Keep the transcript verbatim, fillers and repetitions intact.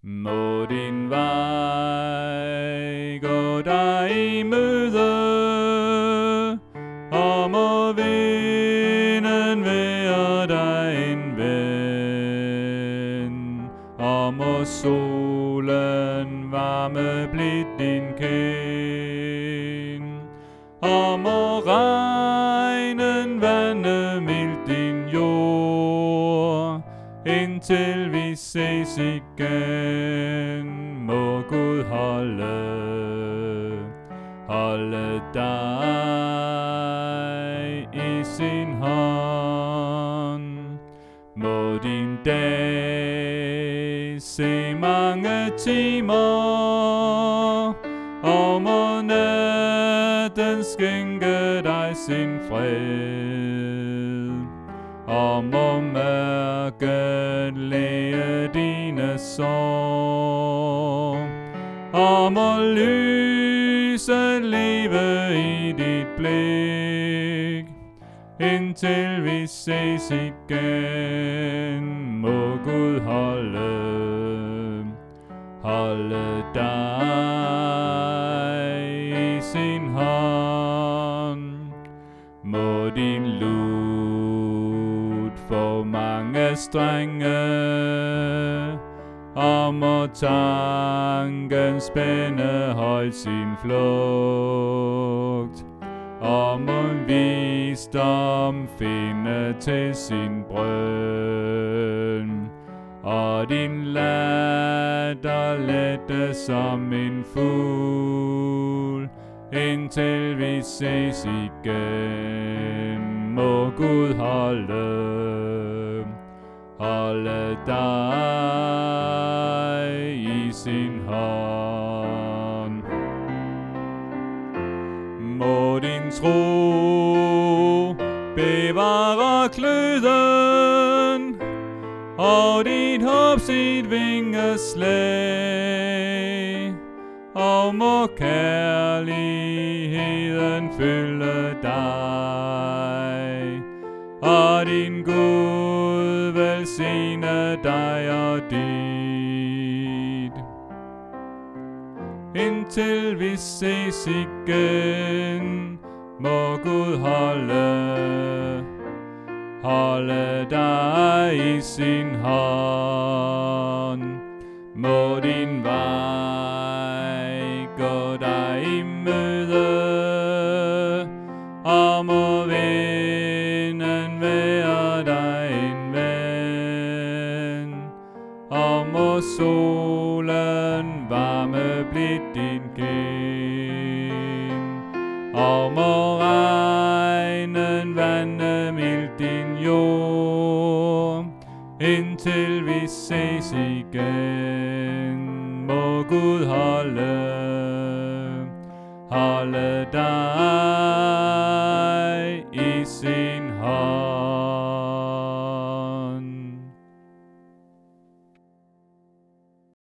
Må din vej gå dig i møde, og må vinden være dig en ven, og må solen varme blidt din kind, og må regnen vande mildt din jord, indtil vi ses igen. Må Gud holde, holde dig i sin hånd. Må din dag se mange timer, og må natten skænke dig sin fred, og må mørket læge dine sår, og må lyset leve i dit blik, indtil vi ses igen. Må Gud holde, holde dig i sin hånd. Må din lut få mange strenge, og må tanken spænde højt sin flugt, og må visdom finde til sin brøn, og din latter lette som en fugl, indtil vi ses igen. Må Gud holde, holde dig i sin hånd. Må din tro bevare kløden, og dit håb sit vingeslag, og må kærligheden fylde dig, og din Gud velsigne dig og dit, indtil vi ses igen. Må Gud holde, holde dig i sin hånd. Må din vej gå dig i møde, og må vinden være dig en ven, og må solen varme blidt din kind, og må regnen vande mildt din jord, indtil vi ses igen. Må Gud holde, holde dig i sin hånd.